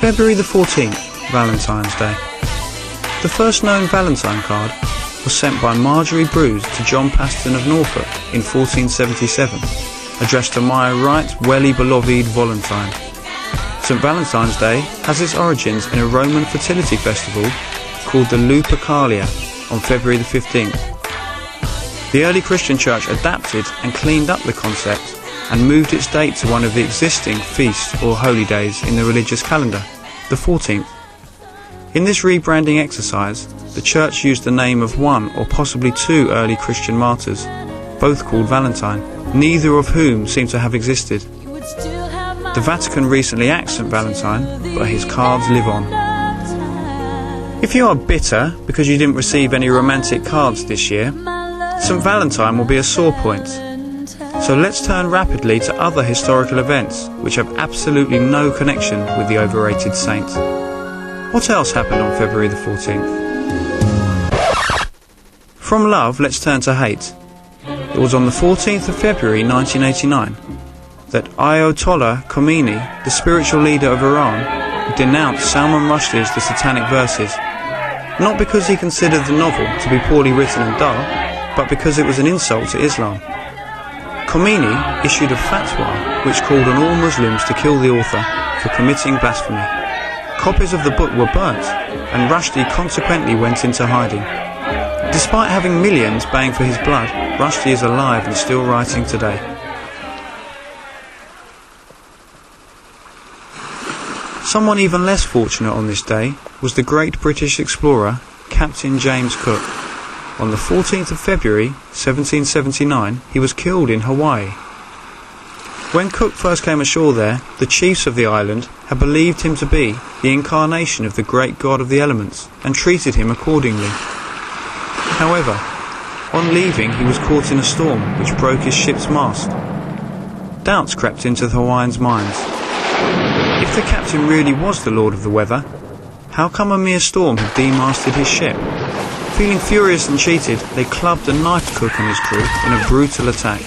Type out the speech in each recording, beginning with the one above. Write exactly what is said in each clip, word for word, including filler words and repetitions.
February the fourteenth, Valentine's Day. The first known Valentine card was sent by Marjorie Bruce to John Paston of Norfolk in fourteen seventy-seven, addressed to my right welly beloved Valentine. Saint Valentine's Day has its origins in a Roman fertility festival called the Lupercalia on February the fifteenth. The early Christian church adapted and cleaned up the concept and moved its date to one of the existing feasts or holy days in the religious calendar, the fourteenth. In this rebranding exercise, the church used the name of one or possibly two early Christian martyrs, both called Valentine, neither of whom seem to have existed. The Vatican recently axed Saint Valentine, but his cards live on. If you are bitter because you didn't receive any romantic cards this year, Saint Valentine will be a sore point. So let's turn rapidly to other historical events which have absolutely no connection with the overrated saint. What else happened on February the fourteenth? From love, let's turn to hate. It was on the fourteenth of February nineteen eighty-nine that Ayatollah Khomeini, the spiritual leader of Iran, denounced Salman Rushdie's The Satanic Verses, not because he considered the novel to be poorly written and dull, but because it was an insult to Islam. Khomeini issued a fatwa which called on all Muslims to kill the author for committing blasphemy. Copies of the book were burnt, and Rushdie consequently went into hiding. Despite having millions baying for his blood, Rushdie is alive and still writing today. Someone even less fortunate on this day was the great British explorer, Captain James Cook. On the fourteenth of February, seventeen seventy-nine, he was killed in Hawaii. When Cook first came ashore there, the chiefs of the island had believed him to be the incarnation of the great god of the elements and treated him accordingly. However, on leaving he was caught in a storm which broke his ship's mast. Doubts crept into the Hawaiians' minds. If the captain really was the lord of the weather, how come a mere storm had demasted his ship? Feeling furious and cheated, they clubbed and knifed Cook and his crew in a brutal attack.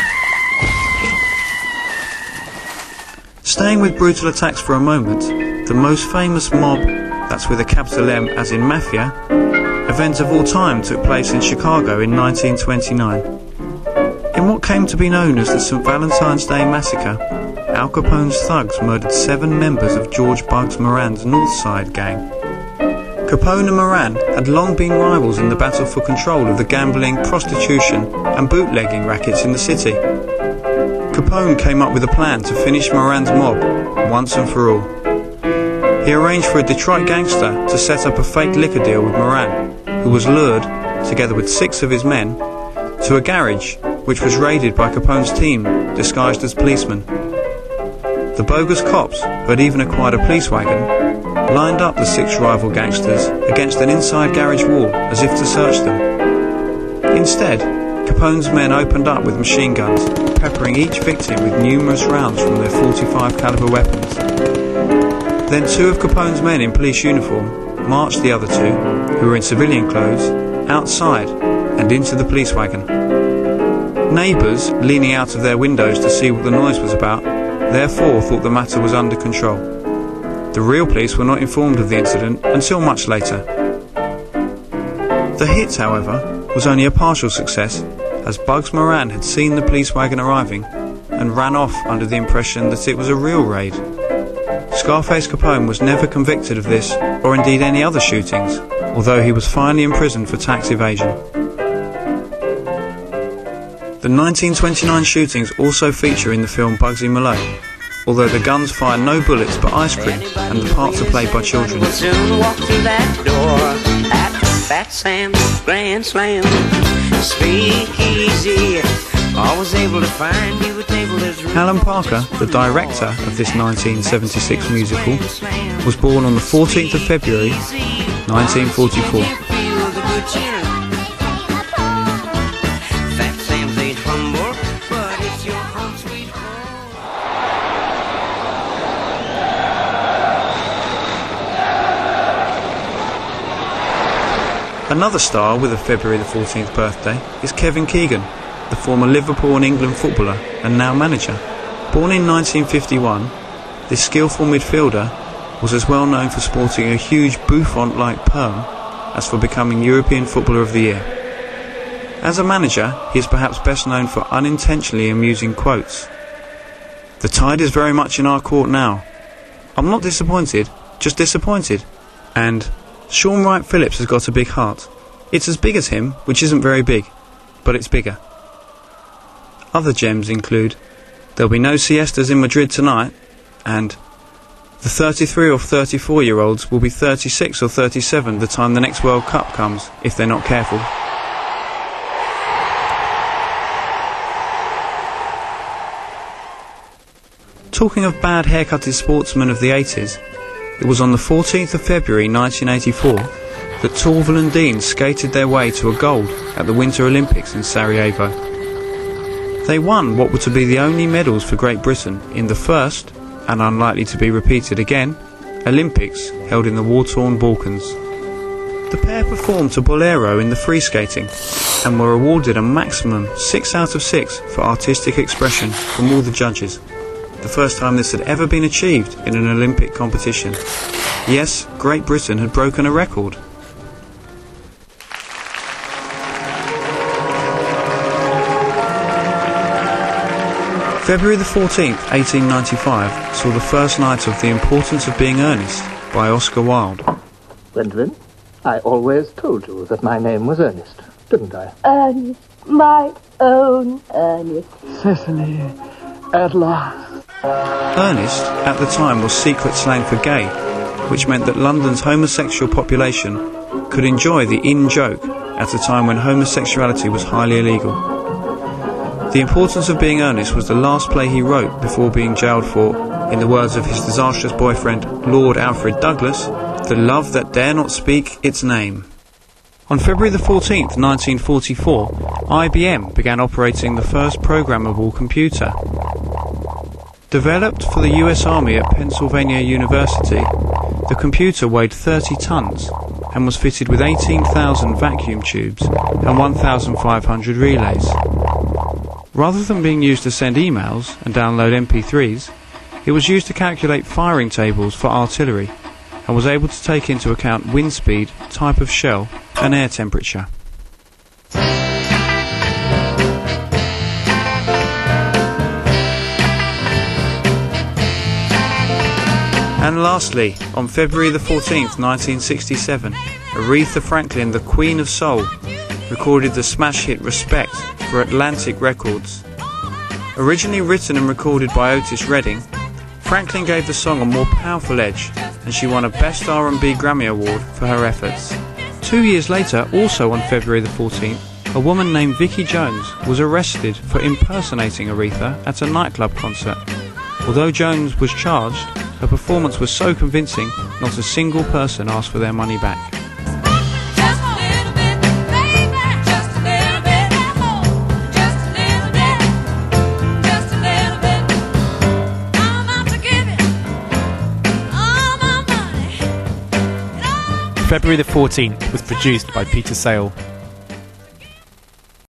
Staying with brutal attacks for a moment, the most famous mob, that's with a capital M as in mafia, event of all time took place in Chicago in nineteen twenty-nine. In what came to be known as the Saint Valentine's Day Massacre, Al Capone's thugs murdered seven members of George Bugs Moran's North Side gang. Capone and Moran had long been rivals in the battle for control of the gambling, prostitution and bootlegging rackets in the city. Capone came up with a plan to finish Moran's mob once and for all. He arranged for a Detroit gangster to set up a fake liquor deal with Moran, who was lured, together with six of his men, to a garage which was raided by Capone's team disguised as policemen. The bogus cops, who had even acquired a police wagon, lined up the six rival gangsters against an inside garage wall as if to search them. Instead, Capone's men opened up with machine guns, peppering each victim with numerous rounds from their forty-five caliber weapons. Then two of Capone's men in police uniform marched the other two, who were in civilian clothes, outside and into the police wagon. Neighbours, leaning out of their windows to see what the noise was about, therefore thought the matter was under control. The real police were not informed of the incident until much later. The hit, however, was only a partial success, as Bugs Moran had seen the police wagon arriving and ran off under the impression that it was a real raid. Scarface Capone was never convicted of this, or indeed any other shootings, although he was finally imprisoned for tax evasion. The nineteen twenty-nine shootings also feature in the film Bugsy Malone, although the guns fire no bullets but ice cream, and the parts are played by children. We'll soon walk through that door at Fat Sam's Grand Slam. Speak easy, always able to find you a table that's room. Alan Parker, the director of this nineteen seventy-six musical, was born on the fourteenth of February nineteen forty-four. Another star with a February the fourteenth birthday is Kevin Keegan, the former Liverpool and England footballer and now manager. Born in nineteen fifty-one, this skillful midfielder was as well known for sporting a huge bouffant-like perm as for becoming European Footballer of the Year. As a manager, he is perhaps best known for unintentionally amusing quotes. "The tide is very much in our court now. I'm not disappointed, just disappointed." And "Shaun Wright-Phillips has got a big heart. It's as big as him, which isn't very big, but it's bigger." Other gems include "There'll be no siestas in Madrid tonight," and "The thirty-three or thirty-four year olds will be thirty-six or thirty-seven the time the next World Cup comes, if they're not careful." Talking of bad haircutted sportsmen of the eighties, it was on the fourteenth of February nineteen eighty-four that Torvill and Dean skated their way to a gold at the Winter Olympics in Sarajevo. They won what were to be the only medals for Great Britain in the first, and unlikely to be repeated again, Olympics held in the war-torn Balkans. The pair performed to Bolero in the free skating and were awarded a maximum six out of six for artistic expression from all the judges. The first time this had ever been achieved in an Olympic competition. Yes, Great Britain had broken a record. February the fourteenth, eighteen ninety-five saw the first night of The Importance of Being Earnest by Oscar Wilde. Gwendolen, I always told you that my name was Ernest, didn't I? Ernest, my own Ernest. Cecily, at last. Ernest, at the time, was secret slang for gay, which meant that London's homosexual population could enjoy the in-joke at a time when homosexuality was highly illegal. The Importance of Being Earnest was the last play he wrote before being jailed for, in the words of his disastrous boyfriend, Lord Alfred Douglas, "the love that dare not speak its name." On February the fourteenth, nineteen forty-four, I B M began operating the first programmable computer. Developed for the U S Army at Pennsylvania University, the computer weighed thirty tons and was fitted with eighteen thousand vacuum tubes and one thousand five hundred relays. Rather than being used to send emails and download M P threes, it was used to calculate firing tables for artillery and was able to take into account wind speed, type of shell and air temperature. And lastly, on February the fourteenth, nineteen sixty-seven, Aretha Franklin, the Queen of Soul, recorded the smash hit Respect for Atlantic Records. Originally written and recorded by Otis Redding, Franklin gave the song a more powerful edge, and she won a Best R and B Grammy Award for her efforts. Two years later, also on February the fourteenth, a woman named Vicky Jones was arrested for impersonating Aretha at a nightclub concert. Although Jones was charged, her performance was so convincing, not a single person asked for their money back. February the fourteenth was produced by Peter Sale.